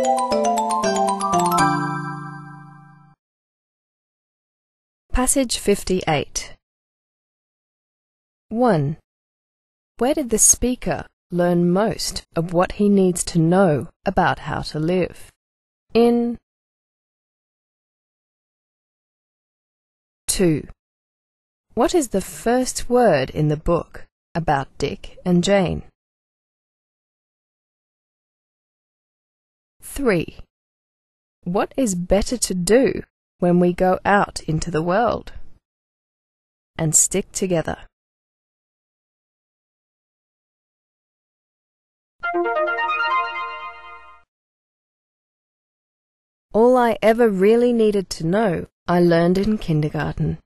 Passage 58. 1. Where did the speaker learn most of what he needs to know about how to live? In 2. What is the first word in the book about Dick and Jane? 3. What is better to do when we go out into the world? And stick together. All I ever really needed to know, I learned in kindergarten.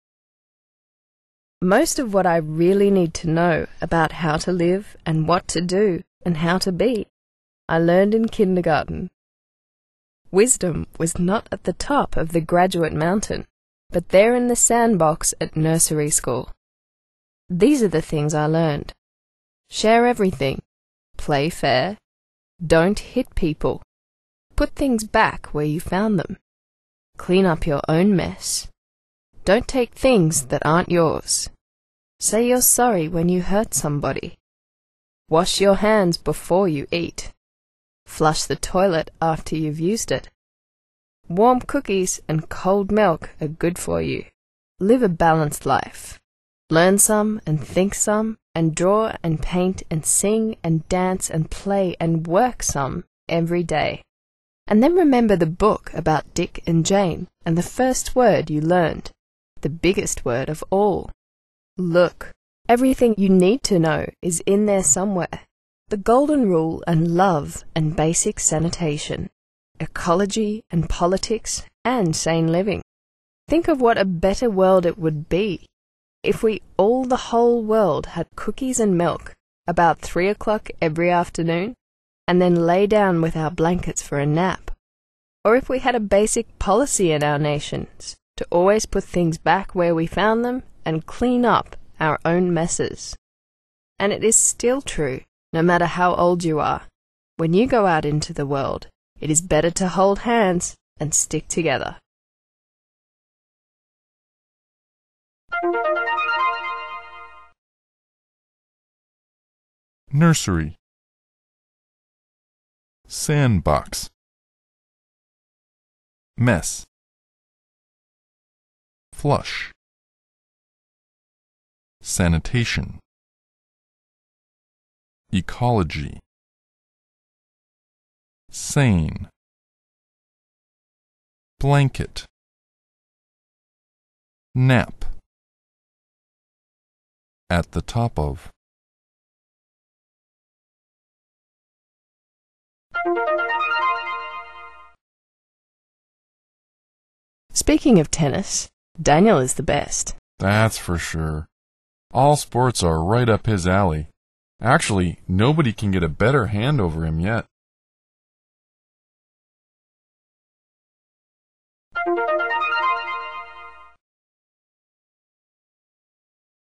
Most of what I really need to know about how to live and what to do and how to be, I learned in kindergarten. Wisdom was not at the top of the graduate mountain, but there in the sandbox at nursery school. These are the things I learned. Share everything. Play fair. Don't hit people. Put things back where you found them. Clean up your own mess. Don't take things that aren't yours. Say you're sorry when you hurt somebody. Wash your hands before you eat. Flush the toilet after you've used it. Warm cookies and cold milk are good for you. Live a balanced life. Learn some and think some, and draw and paint and sing and dance and play and work some every day. And then remember the book about Dick and Jane and the first word you learned, the biggest word of all. Look, everything you need to know is in there somewhere. The golden rule and love and basic sanitation, ecology and politics and sane living. Think of what a better world it would be if we all the whole world had cookies and milk about 3 o'clock every afternoon and then lay down with our blankets for a nap. Or if we had a basic policy in our nations to always put things back where we found them and clean up our own messes. And it is still true, no matter how old you are. When you go out into the world, it is better to hold hands and stick together. Nursery. Sandbox. Mess. Flush. Sanitation. Ecology. Sane. Blanket. Nap. At the top of. Speaking of tennis, Daniel is the best. That's for sure. All sports are right up his alley. Actually, nobody can get a better hand over him yet.